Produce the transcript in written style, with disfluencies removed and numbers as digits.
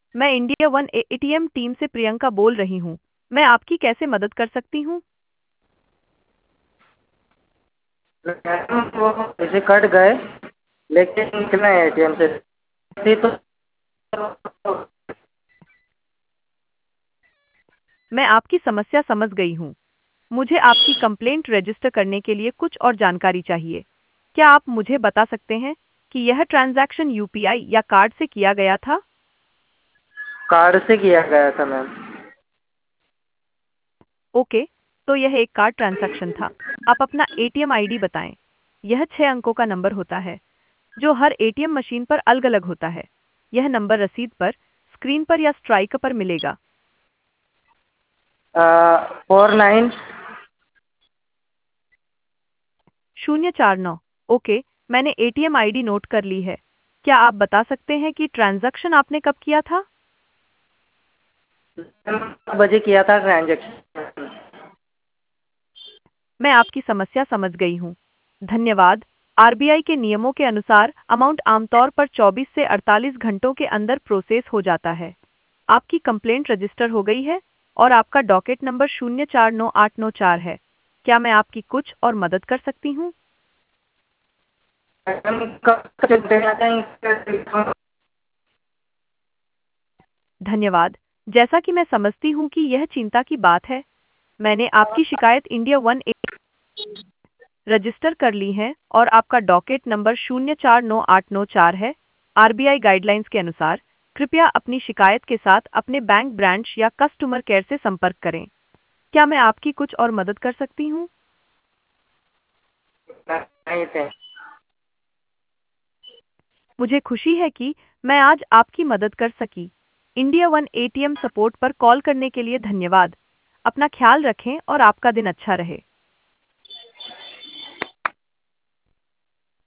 मैं India one ATM team से प्रियंका बोल रही हूँ। मैं आपकी कैसे मदद कर सकती हूँ? मैडम वो पैसे कट गए लेकिन निकले एटीएम से थी तो। मैं आपकी समस्या समझ गई हूँ। मुझे आपकी कंप्लेंट रजिस्टर करने के लिए कुछ और जानकारी चाहिए। क्या आप मुझे बता सकते हैं कि यह ट्रांजैक्शन यूपीआई या कार्ड से किया गया था? कार्ड से किया गया था मैम। ओके, तो यह एक कार्ड ट्रांजैक्शन था। आप अपना एटीएम आईडी बताएं। यह 6 अंकों का नंबर होता है, जो हर एटीएम मशीन पर अलग-अलग होता है। यह नंबर रसीद पर, स्क्रीन पर या स्ट्राइक पर मिलेगा। 49। 049। ओके, मैंने एटीएम आईडी नोट कर ली है। क्या आप बता सकते हैं कि ट्रांजैक्शन आपने कब किया था? बजे किया था ट्रांजेक्शन। मैं आपकी समस्या समझ गई हूँ। धन्यवाद। आरबीआई के नियमों के अनुसार अमाउंट आमतौर पर 24 से 48 घंटों के अंदर प्रोसेस हो जाता है। आपकी कंप्लेंट रजिस्टर हो गई है और आपका डॉकेट नंबर 0498994 है। क्या मैं आपकी कुछ और मदद कर सकती हूँ? मैडम कब तक देना चाहेंगे? धन्यवाद। जैसा कि मैं समझती हूँ कि यह चिंता की बात है, मैंने आपकी शिकायत इंडिया वन रजिस्टर कर ली है और आपका डॉकेट नंबर 0498994 है। आरबीआई गाइडलाइंस के अनुसार कृपया अपनी शिकायत के साथ अपने बैंक ब्रांच या कस्टमर केयर से संपर्क करें। क्या मैं आपकी कुछ और मदद कर सकती हूँ? नहीं थे। मुझे खुशी है कि मैं आज आपकी मदद कर सकी। इंडिया वन एटीएम सपोर्ट पर कॉल करने के लिए धन्यवाद। अपना ख्याल रखें और आपका दिन अच्छा रहे।